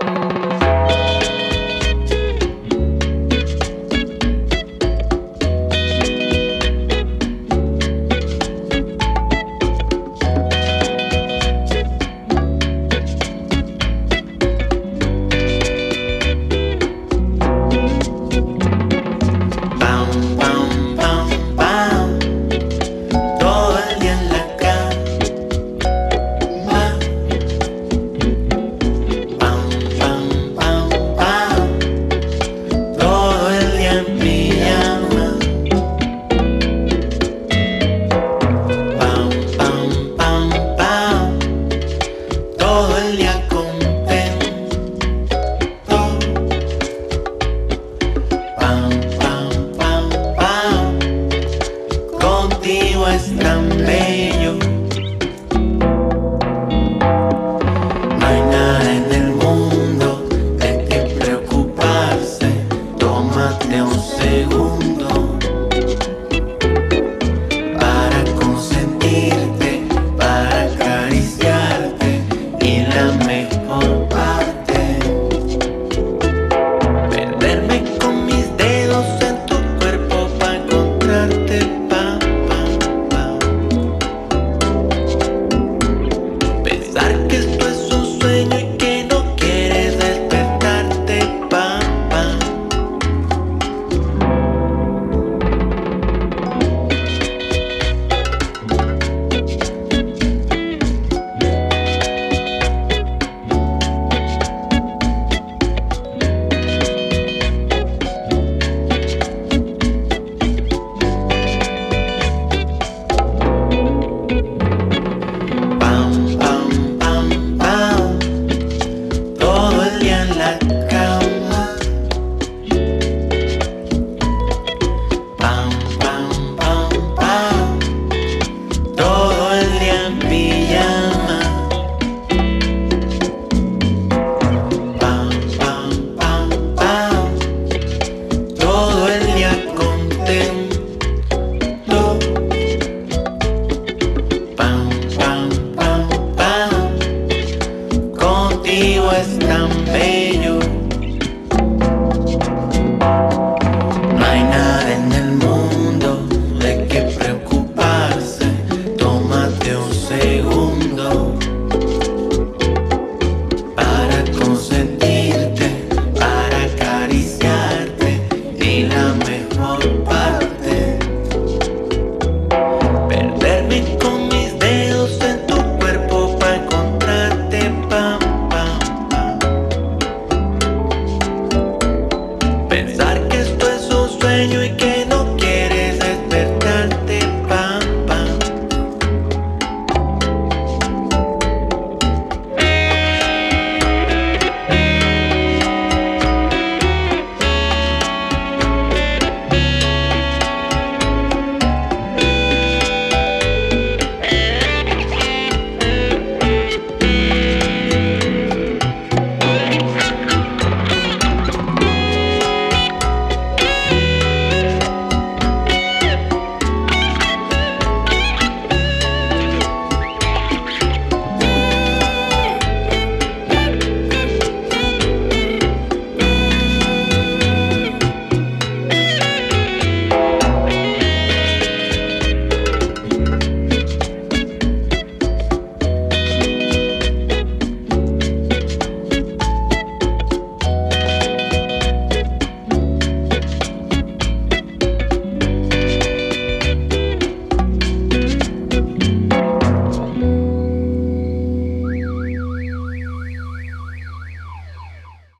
Es tan bello, no hay nada en el mundo de qué preocuparse. Tómate un segundo para consentirte, para acariciarte y la mejor parte, perderme con mis dedos en tu cuerpo para encontrarte. Que esto es un sueño y que no quieres despertarte, papá. Contigo es tan bello.